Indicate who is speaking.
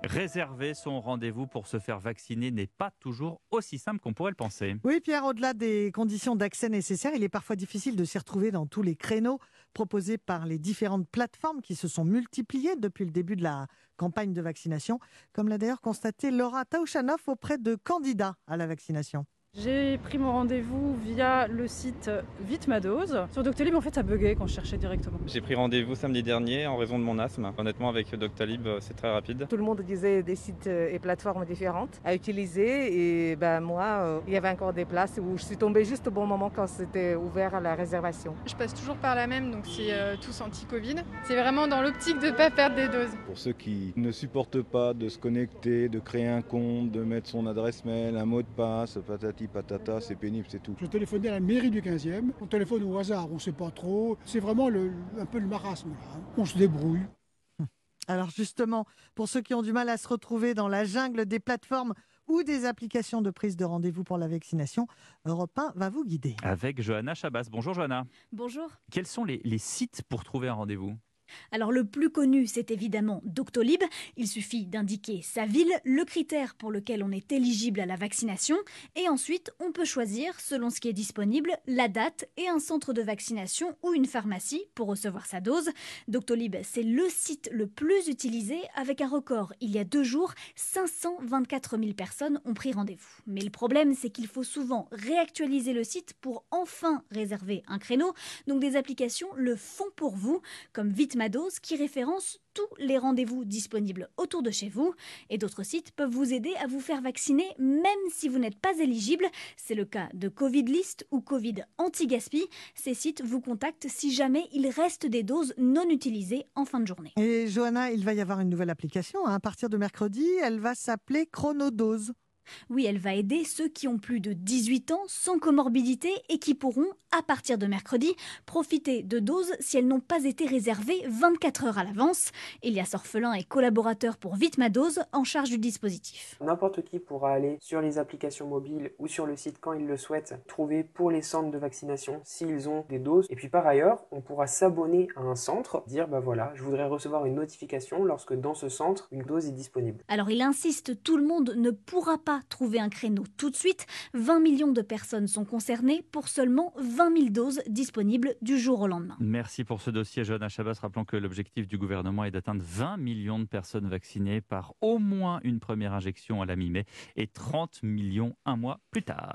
Speaker 1: Réserver son rendez-vous pour se faire vacciner n'est pas toujours aussi simple qu'on pourrait le penser.
Speaker 2: Oui, Pierre, au-delà des conditions d'accès nécessaires, il est parfois difficile de s'y retrouver dans tous les créneaux proposés par les différentes plateformes qui se sont multipliées depuis le début de la campagne de vaccination, comme l'a d'ailleurs constaté Laura Taouchanoff auprès de candidats à la vaccination.
Speaker 3: J'ai pris mon rendez-vous via le site Vite ma dose. Sur Doctolib, en fait, ça buguait quand je cherchais directement.
Speaker 4: J'ai pris rendez-vous samedi dernier en raison de mon asthme. Honnêtement, avec Doctolib, c'est très rapide.
Speaker 5: Tout le monde disait des sites et plateformes différentes à utiliser et moi, il y avait encore des places où je suis tombée juste au bon moment quand c'était ouvert à la réservation.
Speaker 6: Je passe toujours par la même, donc c'est tous anti-Covid. C'est vraiment dans l'optique de ne pas perdre des doses.
Speaker 7: Pour ceux qui ne supportent pas de se connecter, de créer un compte, de mettre son adresse mail, un mot de passe, patati patata, c'est pénible, c'est tout.
Speaker 8: Je téléphonais à la mairie du 15e, on téléphone au hasard, on ne sait pas trop. C'est vraiment un peu le marasme, là. On se débrouille.
Speaker 2: Alors justement, pour ceux qui ont du mal à se retrouver dans la jungle des plateformes ou des applications de prise de rendez-vous pour la vaccination, Europe 1 va vous guider.
Speaker 1: Avec Johanna Chabas. Bonjour Johanna.
Speaker 9: Bonjour.
Speaker 1: Quels sont les sites pour trouver un rendez-vous ?
Speaker 9: Alors le plus connu, c'est évidemment Doctolib. Il suffit d'indiquer sa ville, le critère pour lequel on est éligible à la vaccination, et ensuite on peut choisir, selon ce qui est disponible, la date et un centre de vaccination ou une pharmacie pour recevoir sa dose. Doctolib, c'est le site le plus utilisé avec un record. Il y a 2 jours, 524 000 personnes ont pris rendez-vous. Mais le problème, c'est qu'il faut souvent réactualiser le site pour enfin réserver un créneau. Donc des applications le font pour vous, comme Vite ma dose qui référence tous les rendez-vous disponibles autour de chez vous. Et d'autres sites peuvent vous aider à vous faire vacciner même si vous n'êtes pas éligible. C'est le cas de Covid List ou Covid Anti-Gaspi. Ces sites vous contactent si jamais il reste des doses non utilisées en fin de journée.
Speaker 2: Et Johanna, il va y avoir une nouvelle application. À partir de mercredi, elle va s'appeler Chronodose.
Speaker 9: Oui, elle va aider ceux qui ont plus de 18 ans sans comorbidité et qui pourront, à partir de mercredi, profiter de doses si elles n'ont pas été réservées 24 heures à l'avance. Elias Orphelin est collaborateur pour Vite ma dose en charge du dispositif.
Speaker 10: N'importe qui pourra aller sur les applications mobiles ou sur le site quand il le souhaite, trouver pour les centres de vaccination s'ils ont des doses. Et puis par ailleurs, on pourra s'abonner à un centre, dire voilà, je voudrais recevoir une notification lorsque dans ce centre, une dose est disponible.
Speaker 9: Alors il insiste, tout le monde ne pourra pas trouver un créneau tout de suite. 20 millions de personnes sont concernées pour seulement 20 000 doses disponibles du jour au lendemain.
Speaker 1: Merci pour ce dossier, Johanna Chabas. Rappelons que l'objectif du gouvernement est d'atteindre 20 millions de personnes vaccinées par au moins une première injection à la mi-mai et 30 millions un mois plus tard.